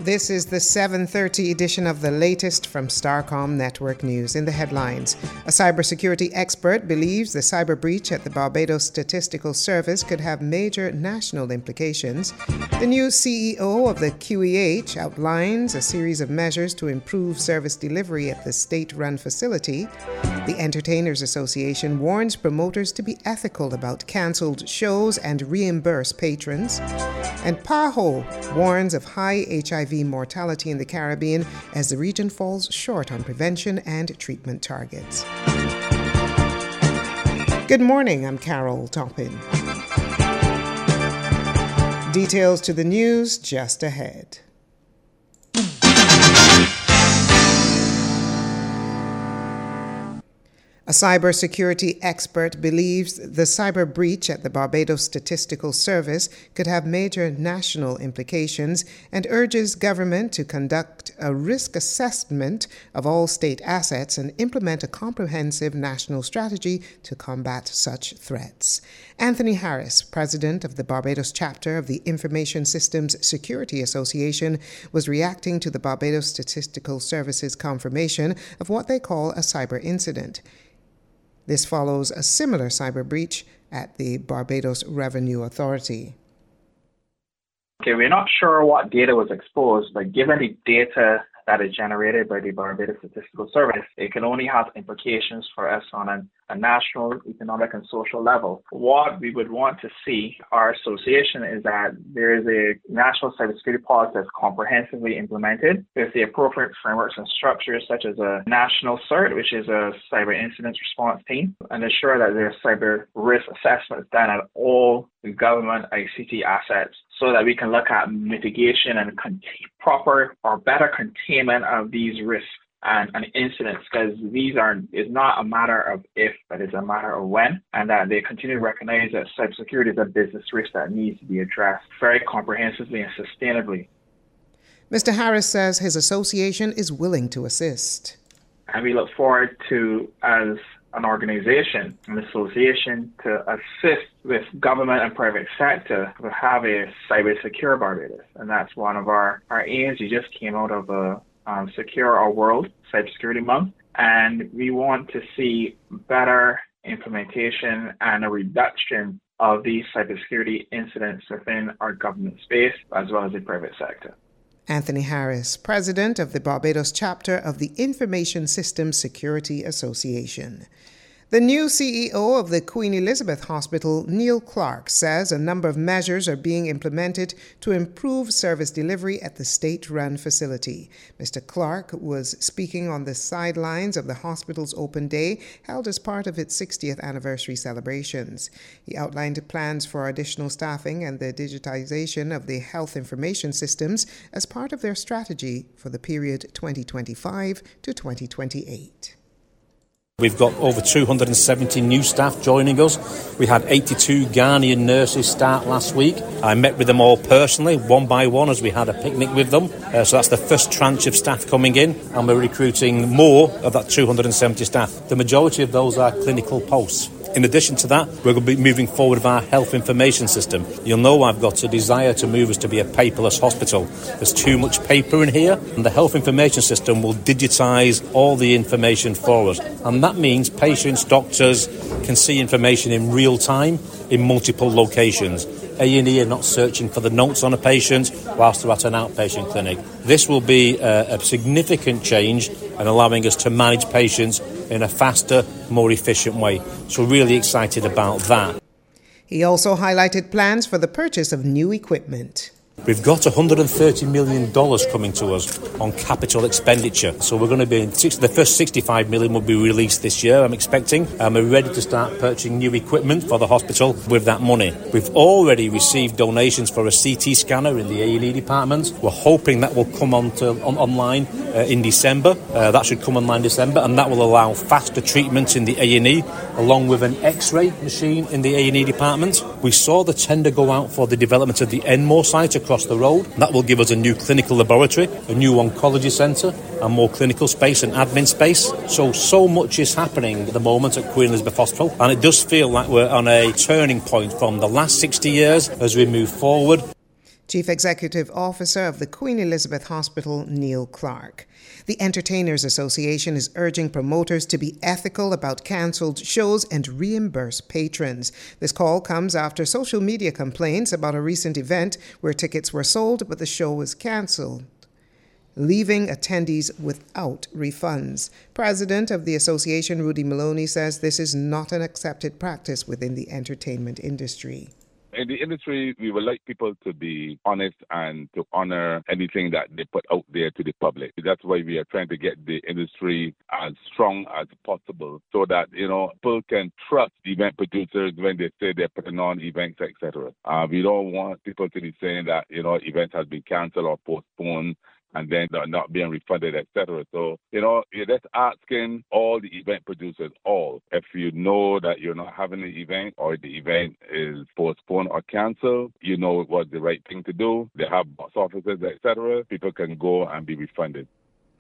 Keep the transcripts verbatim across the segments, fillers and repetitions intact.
This is the seven thirty edition of the latest from Starcom Network News. In the headlines, a cybersecurity expert believes the cyber breach at the Barbados Statistical Service could have major national implications. The new C E O of the Q E H outlines a series of measures to improve service delivery at the state-run facility. The Entertainers Association warns promoters to be ethical about cancelled shows and reimburse patrons. And PAHO warns of high H I V mortality in the Caribbean as the region falls short on prevention and treatment targets. Good morning, I'm Carol Toppin. Details to the news just ahead. A cybersecurity expert believes the cyber breach at the Barbados Statistical Service could have major national implications and urges government to conduct a risk assessment of all state assets and implement a comprehensive national strategy to combat such threats. Anthony Harris, president of the Barbados chapter of the Information Systems Security Association, was reacting to the Barbados Statistical Service's confirmation of what they call a cyber incident. This follows a similar cyber breach at the Barbados Revenue Authority. Okay, we're not sure what data was exposed, but given the data that is generated by the Barbados Statistical Service, it can only have implications for us on an, a national, economic, and social level. What we would want to see, our association, is that there is a national cybersecurity policy that's comprehensively implemented with the appropriate frameworks and structures, such as a national CERT, which is a cyber incident response team, and ensure that there's cyber risk assessments done at all the government I C T assets, so that we can look at mitigation and con- proper or better containment of these risks and, and incidents, because these are is not a matter of if, but it's a matter of when, and that they continue to recognize that cybersecurity is a business risk that needs to be addressed very comprehensively and sustainably. Mister Harris says his association is willing to assist. And we look forward to, as an organization, an association, to assist with government and private sector to have a cyber secure Barbados. And that's one of our, our aims. We just came out of a um, Secure Our World Cybersecurity Month, and we want to see better implementation and a reduction of these cybersecurity incidents within our government space as well as the private sector. Anthony Harris, president of the Barbados chapter of the Information Systems Security Association. The new C E O of the Queen Elizabeth Hospital, Neil Clark, says a number of measures are being implemented to improve service delivery at the state-run facility. Mister Clark was speaking on the sidelines of the hospital's open day held as part of its sixtieth anniversary celebrations. He outlined plans for additional staffing and the digitization of the health information systems as part of their strategy for the period twenty twenty-five to twenty twenty-eight. We've got over two hundred seventy new staff joining us. We had eighty-two Ghanaian nurses start last week. I met with them all personally, one by one, as we had a picnic with them. Uh, so that's the first tranche of staff coming in, and we're recruiting more of that two hundred seventy staff. The majority of those are clinical posts. In addition to that, we're going to be moving forward with our health information system. You'll know I've got a desire to move us to be a paperless hospital. There's too much paper in here, and the health information system will digitise all the information for us. And that means patients, doctors can see information in real time in multiple locations. A and E are not searching for the notes on a patient whilst they're at an outpatient clinic. This will be a, a significant change and allowing us to manage patients in a faster, more efficient way. So we're really excited about that. He also highlighted plans for the purchase of new equipment. We've got one hundred thirty million dollars coming to us on capital expenditure. So we're going to be, in six, the first sixty-five million dollars will be released this year, I'm expecting. And we're ready to start purchasing new equipment for the hospital with that money. We've already received donations for a C T scanner in the A and E department. We're hoping that will come on, to, on online uh, in December. Uh, that should come online in December, and that will allow faster treatment in the A and E, along with an X-ray machine in the A and E department. We saw the tender go out for the development of the Enmore site across the road. That will give us a new clinical laboratory, a new oncology centre, and more clinical space and admin space. So, so much is happening at the moment at Queen Elizabeth Hospital, and it does feel like we're on a turning point from the last sixty years as we move forward. Chief Executive Officer of the Queen Elizabeth Hospital, Neil Clark. The Entertainers Association is urging promoters to be ethical about cancelled shows and reimburse patrons. This call comes after social media complaints about a recent event where tickets were sold but the show was cancelled, leaving attendees without refunds. President of the association, Rudy Maloney, says this is not an accepted practice within the entertainment industry. In the industry, we would like people to be honest and to honor anything that they put out there to the public. That's why we are trying to get the industry as strong as possible so that, you know, people can trust the event producers when they say they're putting on events, et cetera. Uh, we don't want people to be saying that, you know, events has been canceled or postponed and then they're not being refunded, et cetera. So, you know, you're just asking all the event producers, all, if you know that you're not having an event or the event is postponed or canceled, you know it was the right thing to do. They have box offices, et cetera. People can go and be refunded.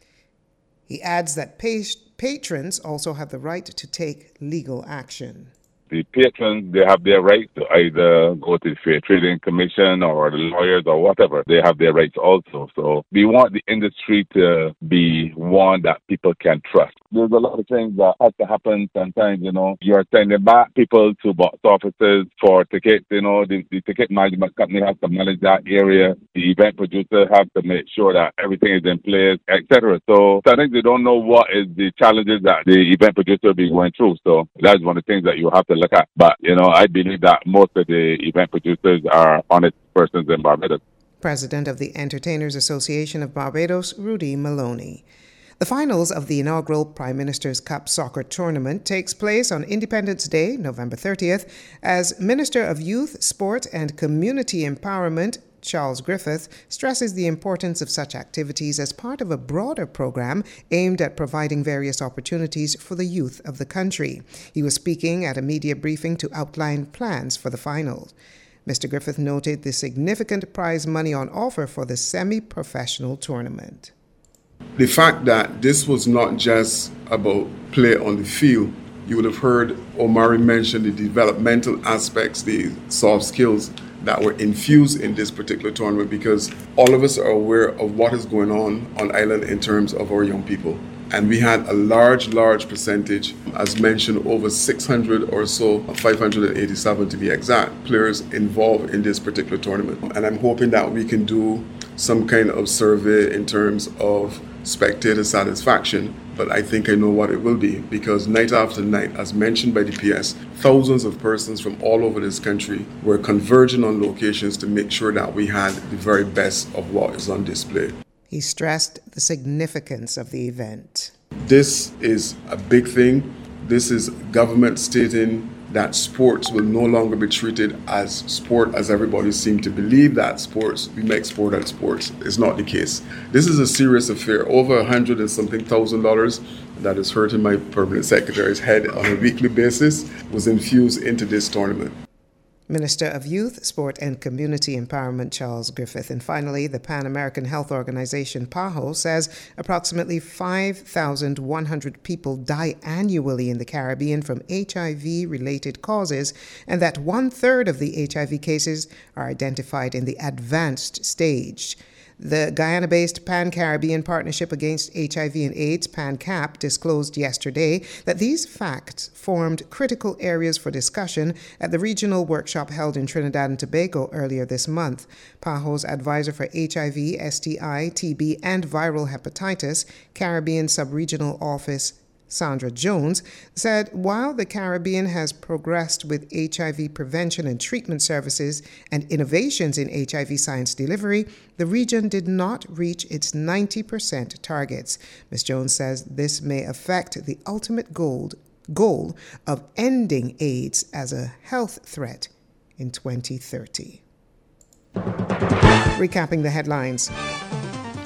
He adds that pa- patrons also have the right to take legal action. The patrons, they have their right to either go to the Fair Trading Commission or the lawyers or whatever. They have their rights also. So we want the industry to be one that people can trust. There's a lot of things that have to happen sometimes, you know. You're sending back people to box offices for tickets, you know. The, the ticket management company has to manage that area. The event producer has to make sure that everything is in place, et cetera. So I think they don't know what is the challenges that the event producer will be going through. So that's one of the things that you have to look at. But, you know, I believe that most of the event producers are honest persons in Barbados. President of the Entertainers Association of Barbados, Rudy Maloney. The finals of the inaugural Prime Minister's Cup soccer tournament takes place on Independence Day, November thirtieth, as Minister of Youth, Sport and Community Empowerment, Charles Griffith, stresses the importance of such activities as part of a broader program aimed at providing various opportunities for the youth of the country. He was speaking at a media briefing to outline plans for the finals. Mister Griffith noted the significant prize money on offer for the semi-professional tournament. The fact that this was not just about play on the field, you would have heard Omari mention the developmental aspects, the soft skills that were infused in this particular tournament, because all of us are aware of what is going on on island in terms of our young people. And we had a large, large percentage, as mentioned, over six hundred or so, five hundred eighty-seven to be exact, players involved in this particular tournament. And I'm hoping that we can do some kind of survey in terms of spectator satisfaction, but I think I know what it will be, because night after night, as mentioned by the P S, thousands of persons from all over this country were converging on locations to make sure that we had the very best of what is on display. He stressed the significance of the event. This is a big thing. This is government stating that sports will no longer be treated as sport as everybody seems to believe that sports, we make sport at sports. It's not the case. This is a serious affair. Over a hundred and something thousand dollars that is hurting my permanent secretary's head on a weekly basis was infused into this tournament. Minister of Youth, Sport and Community Empowerment, Charles Griffith. And finally, the Pan American Health Organization, PAHO, says approximately five thousand one hundred people die annually in the Caribbean from H I V-related causes, and that one-third of the H I V cases are identified in the advanced stage. The Guyana-based Pan-Caribbean Partnership Against H I V and AIDS, PANCAP, disclosed yesterday that these facts formed critical areas for discussion at the regional workshop held in Trinidad and Tobago earlier this month. PAHO's advisor for H I V, S T I, T B, and viral hepatitis, Caribbean Sub-Regional Office, Sandra Jones, said while the Caribbean has progressed with H I V prevention and treatment services and innovations in H I V science delivery, the region did not reach its ninety percent targets. Miz Jones says this may affect the ultimate goal, goal of ending AIDS as a health threat in twenty thirty. Recapping the headlines.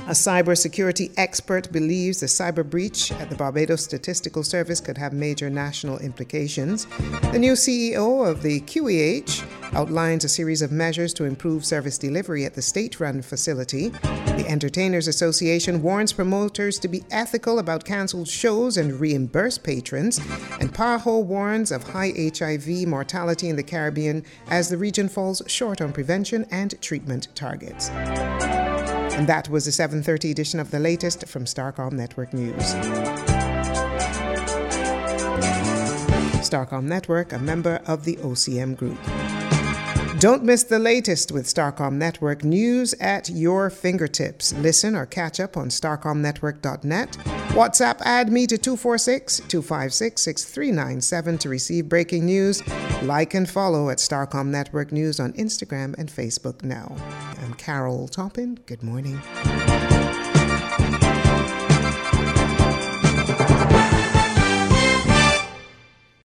A cybersecurity expert believes the cyber breach at the Barbados Statistical Service could have major national implications. The new C E O of the Q E H outlines a series of measures to improve service delivery at the state-run facility. The Entertainers Association warns promoters to be ethical about cancelled shows and reimburse patrons. And PAHO warns of high H I V mortality in the Caribbean as the region falls short on prevention and treatment targets. And that was the seven thirty edition of the latest from Starcom Network News. Starcom Network, a member of the O C M Group. Don't miss the latest with Starcom Network news at your fingertips. Listen or catch up on starcom network dot net. WhatsApp add me to two four six, two five six, six three nine seven to receive breaking news. Like and follow at Starcom Network News on Instagram and Facebook now. I'm Carol Toppin. Good morning.